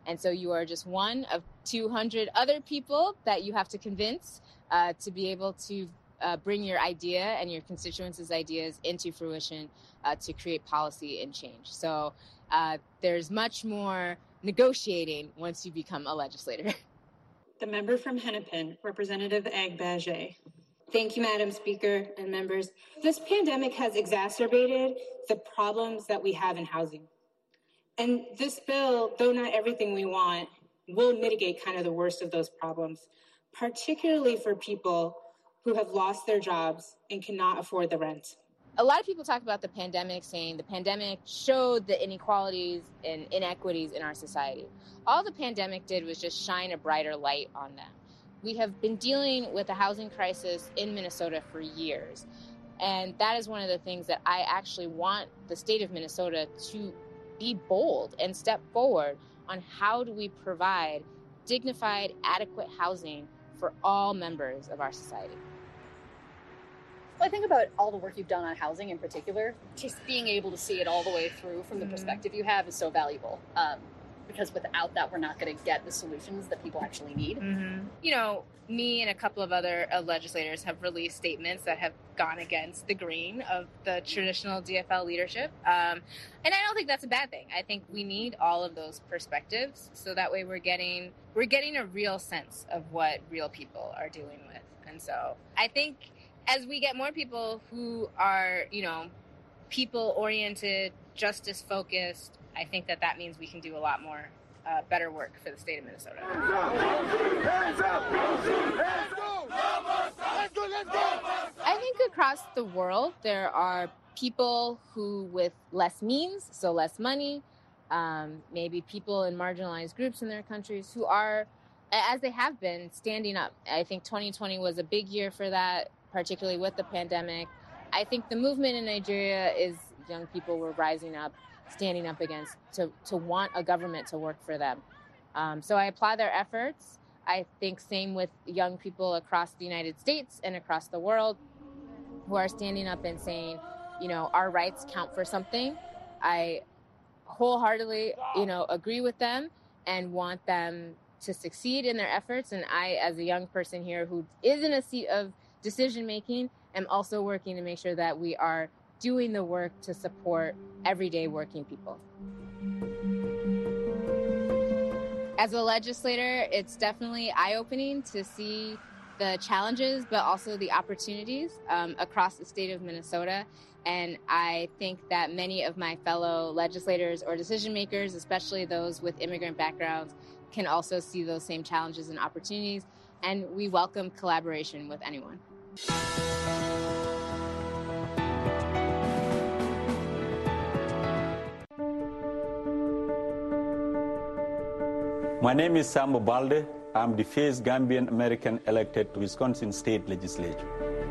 And so you are just one of two hundred other people that you have to convince uh, to be able to uh, bring your idea and your constituents' ideas into fruition uh, to create policy and change. So uh, there's much more negotiating once you become a legislator. The member from Hennepin, Representative Agbaje. Thank you, Madam Speaker and members. This pandemic has exacerbated the problems that we have in housing. And this bill, though not everything we want, will mitigate kind of the worst of those problems, particularly for people who have lost their jobs and cannot afford the rent. A lot of people talk about the pandemic, saying the pandemic showed the inequalities and inequities in our society. All the pandemic did was just shine a brighter light on them. We have been dealing with a housing crisis in Minnesota for years. And that is one of the things that I actually want the state of Minnesota to be bold and step forward on how do we provide dignified, adequate housing for all members of our society. I think about all the work you've done on housing in particular. Just being able to see it all the way through from the mm-hmm. perspective you have is so valuable. Um, because without that, we're not going to get the solutions that people actually need. Mm-hmm. You know, me and a couple of other uh, legislators have released statements that have gone against the grain of the traditional D F L leadership. Um, and I don't think that's a bad thing. I think we need all of those perspectives so that way we're getting we're getting a real sense of what real people are dealing with. And so I think as we get more people who are, you know, people-oriented, justice-focused, I think that that means we can do a lot more uh, better work for the state of Minnesota. Hands up! Hands up! Let's go! Let's go! I think across the world, there are people who with less means, so less money, um, maybe people in marginalized groups in their countries who are, as they have been, standing up. I think twenty twenty was a big year for that, particularly with the pandemic. I think the movement in Nigeria is young people were rising up, standing up against, to, to want a government to work for them. Um, so I applaud their efforts. I think same with young people across the United States and across the world who are standing up and saying, you know, our rights count for something. I wholeheartedly, you know, agree with them and want them to succeed in their efforts. And I, as a young person here who is in a seat of decision-making, am also working to make sure that we are doing the work to support everyday working people. As a legislator, it's definitely eye-opening to see the challenges, but also the opportunities um, across the state of Minnesota. And I think that many of my fellow legislators or decision makers, especially those with immigrant backgrounds, can also see those same challenges and opportunities. And we welcome collaboration with anyone. My name is Sambo Balde. I'm the first Gambian American elected to Wisconsin State Legislature.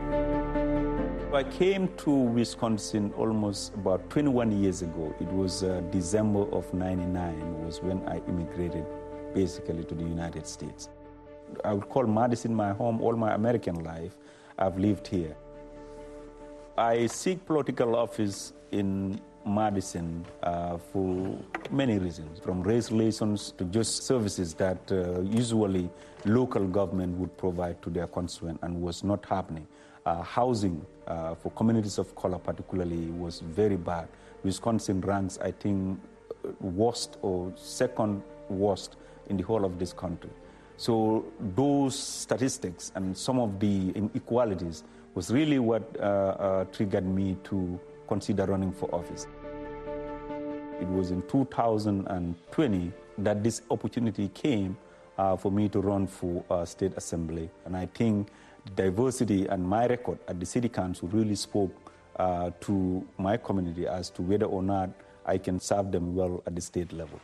I came to Wisconsin almost about twenty-one years ago. It was uh, December of ninety-nine was when I immigrated basically to the United States. I would call Madison my home all my American life. I've lived here. I seek political office in Madison uh, for many reasons, from race relations to just services that uh, usually local government would provide to their constituent and was not happening. Uh, housing uh, for communities of color particularly was very bad. Wisconsin ranks, I think, worst or second worst in the whole of this country. So those statistics and some of the inequalities was really what uh, uh, triggered me to consider running for office. It was in two thousand twenty that this opportunity came uh, for me to run for uh, state assembly. And I think diversity and my record at the city council really spoke uh, to my community as to whether or not I can serve them well at the state level.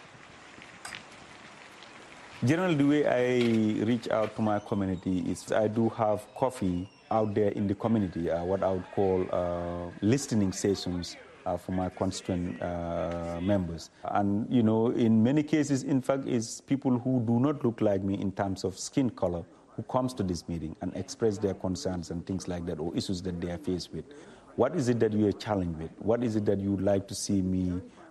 Generally, the way I reach out to my community is I do have coffee out there in the community, uh, what I would call uh, listening sessions uh, for my constituent uh, members. And, you know, in many cases, in fact, it's people who do not look like me in terms of skin color who comes to this meeting and express their concerns and things like that, or issues that they are faced with. What is it that you are challenged with? What is it that you would like to see me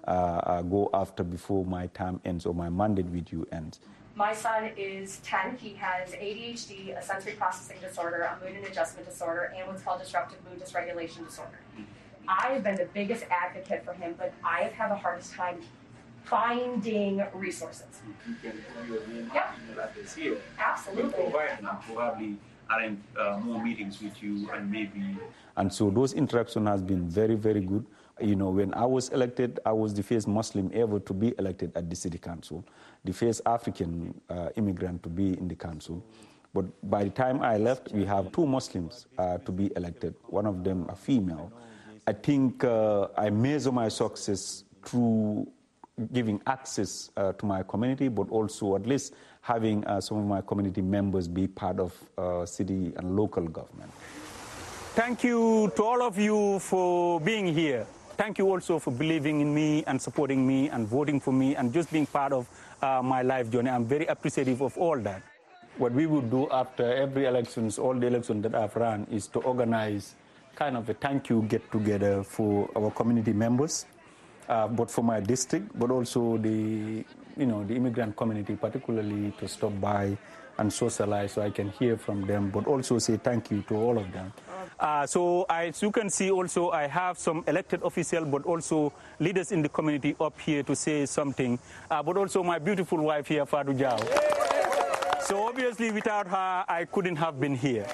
uh, uh, go after before my time ends or my mandate with you ends. My son is ten. He has A D H D, a sensory processing disorder, a mood and adjustment disorder, and what's called disruptive mood dysregulation disorder. I have been the biggest advocate for him, but I have had the hardest time finding resources. You can put your name yeah. email address here. Absolutely. We'll provide them, probably arrange uh, more meetings with you and maybe... And so those interactions has been very, very good. You know, when I was elected, I was the first Muslim ever to be elected at the city council, the first African uh, immigrant to be in the council. But by the time I left, we have two Muslims uh, to be elected, one of them a female. I think uh, I measure my success through giving access uh, to my community, but also at least having uh, some of my community members be part of uh, city and local government. Thank you to all of you for being here. Thank you also for believing in me and supporting me and voting for me and just being part of uh, my life journey. I'm very appreciative of all that. What we would do after every elections, all the elections that I've run, is to organize kind of a thank you get-together for our community members, uh, but for my district, but also the, you know, the immigrant community, particularly to stop by and socialize so I can hear from them, but also say thank you to all of them. Uh, so as you can see also, I have some elected officials, but also leaders in the community up here to say something, uh, but also my beautiful wife here, Fadu Jao. So obviously without her, I couldn't have been here.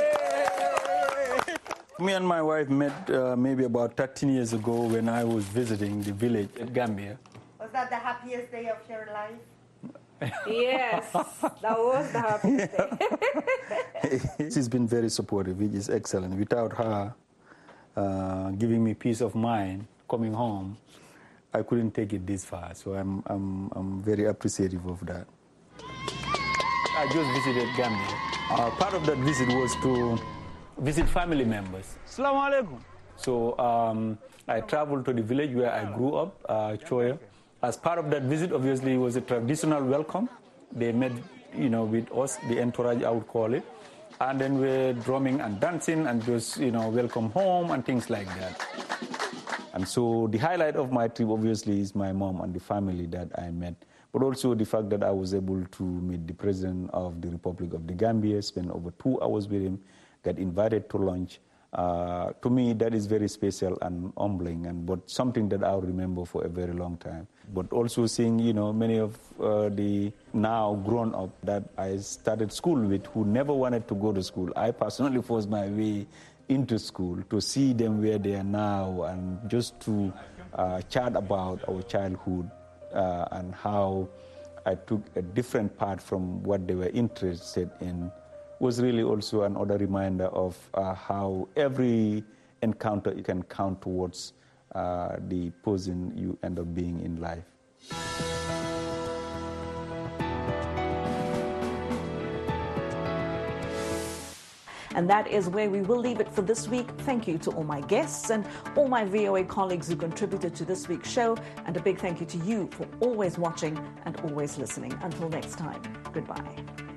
Me and my wife met uh, maybe about thirteen years ago when I was visiting the village at Gambia. Was that the happiest day of your life? Yes, that was the happiest day. She's been very supportive, which is excellent. Without her uh, giving me peace of mind coming home, I couldn't take it this far. So I'm, I'm, I'm very appreciative of that. I just visited Gambia. Uh, part of that visit was to visit family members. Assalamu alaikum. So um, I traveled to the village where I grew up, uh, Choya. As part of that visit, obviously, it was a traditional welcome. They met, you know, with us, the entourage, I would call it. And then we're drumming and dancing and just, you know, welcome home and things like that. And so the highlight of my trip, obviously, is my mom and the family that I met. But also the fact that I was able to meet the President of the Republic of the Gambia, spend over two hours with him, get invited to lunch. Uh, to me, that is very special and humbling, and but something that I'll remember for a very long time. But also seeing, you know, many of uh, the now grown up that I started school with who never wanted to go to school. I personally forced my way into school to see them where they are now and just to uh, chat about our childhood uh, and how I took a different path from what they were interested in. Was really also another reminder of uh, how every encounter you can count towards uh, the person you end up being in life. And that is where we will leave it for this week. Thank you to all my guests and all my V O A colleagues who contributed to this week's show. And a big thank you to you for always watching and always listening. Until next time, goodbye.